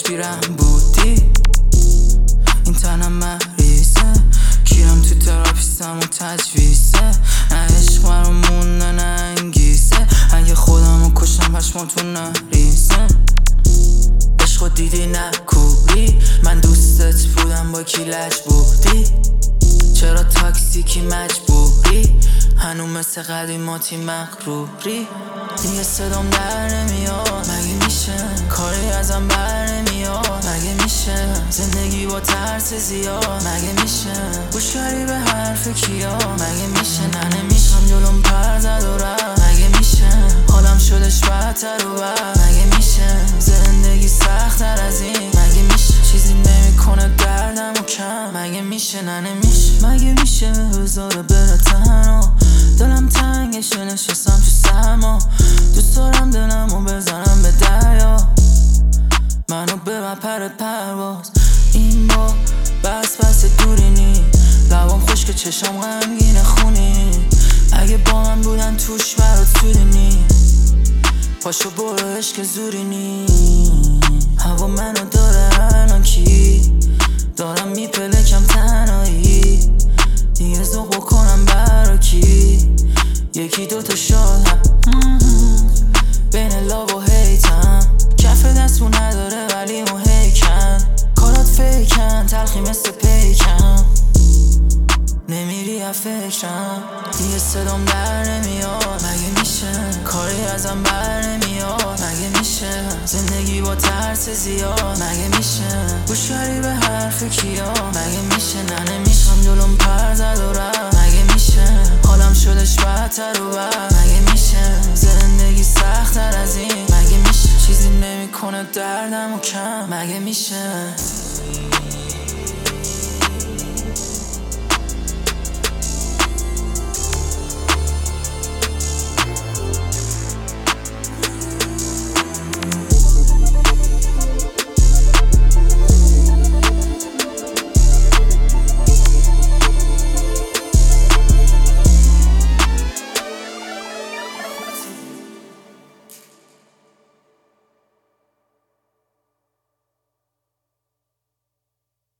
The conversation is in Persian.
بیرم بودی، این تنم مریضه، کیرم تو تراپیستم و تجویزه. نه عشق برام مونده نه انگیزه، اگه خودمو کشم پشماتون نریزه. عشقو دیدی نکوری، من دوستت بودم با کی لج بودی. چرا تاکسیکی مجبوری، هنو مثل قدیماتی مغروری. دیگه صدام در نمیاد، مگه میشه کاری ازم بر نمیاد؟ مگه میشه زندگی با ترس زیاد؟ مگه میشه گوش کردی به حرف کیا؟ مگه میشه نه نمیشم جلوم پر زد و رفت؟ مگه میشه حالم شدش بدتر و بد؟ مگه میشه زندگی سخت‌تر از این؟ مگه میشه چیزی نمیکنه دردم و کم؟ مگه میشه نه نمیشه مگه میشه بذاره بره تنها؟ دلم تنگشه نشستم تو سرما، دوست دارم دلمو بزنم به دریا، منو ببر پر پرواز. این با بس دوری نی، لبام خشک چشام غمگین خونی. اگه با من بودن توش برات سودی نی، پاشو برو عشق زوری نی. هوا منو داره الان کی، دارم میپلکم تنهایی، دیگه ذوق بکنم برا کی؟ یکی دوتا شاد بین لاو و هیتم، کف دستو نداره ولی محیکن، کارات فیکن تلخی مثل پیکم، نمیری از فکرم. دیگه صدام در نمیاد، مگه میشه کاری ازم بر نمیاد؟ مگه میشه زندگی با ترس زیاد؟ مگه میشه گوش کردی به حرف کیا؟ مگه میشه نه نمیشم جلوم پر زد و رفت؟ مگه میشه حالم شدش بدتر و بد؟ مگه میشه زندگی سخت‌تر از این؟ مگه میشه چیزی نمیکنه دردم و کم؟ مگه میشه